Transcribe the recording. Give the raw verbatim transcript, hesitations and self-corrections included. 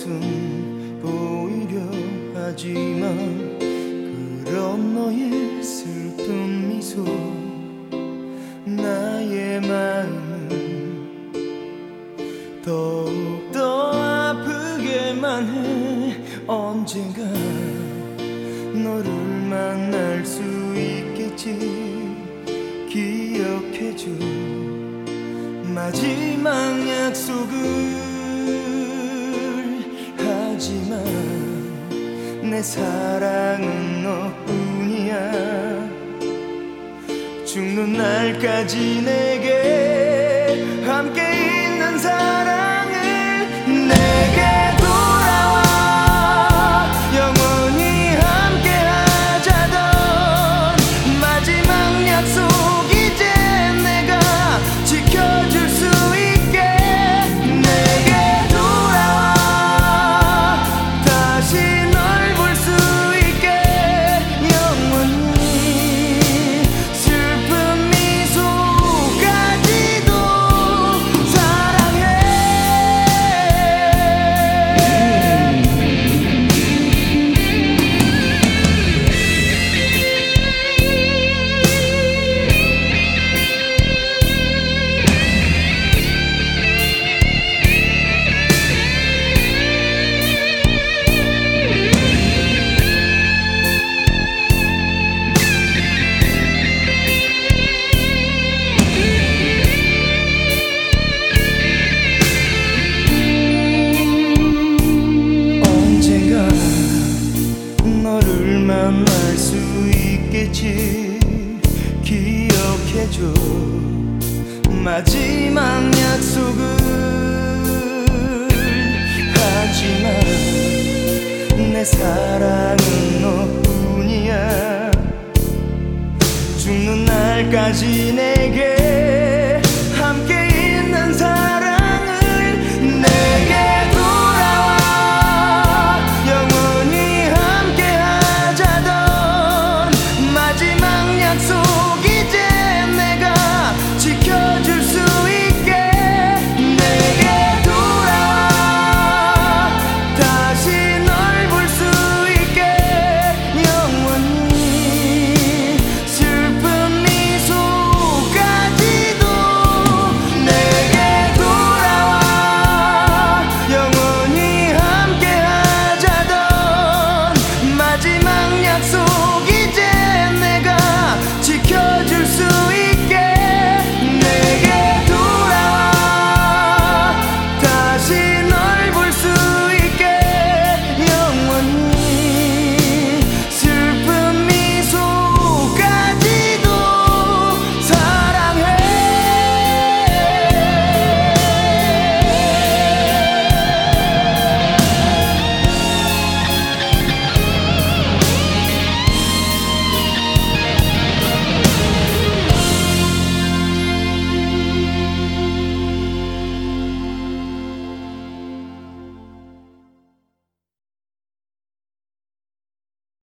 웃음 보이려 하지만 그런 너의 슬픈 미소 나의 마음을 더욱더 아프게만 해. 언젠가 너를 만날 수 있겠지. 기억해줘 마지막 약속을. 하지만 내 사랑은 너뿐이야. 죽는 날까지 내게 함께 있는 사랑을 내게 돌아와. 영원히 함께 하자던 마지막 약속 이제 내가 지켜줄 수 있게. 내게 돌아와 다시 널 볼 수 있게. 영원히 슬픈 미소까지도 사랑해. 언젠가 너를 만날 수 있겠지. 기억해줘 마지막 약속을. 하지만 내 사랑은 너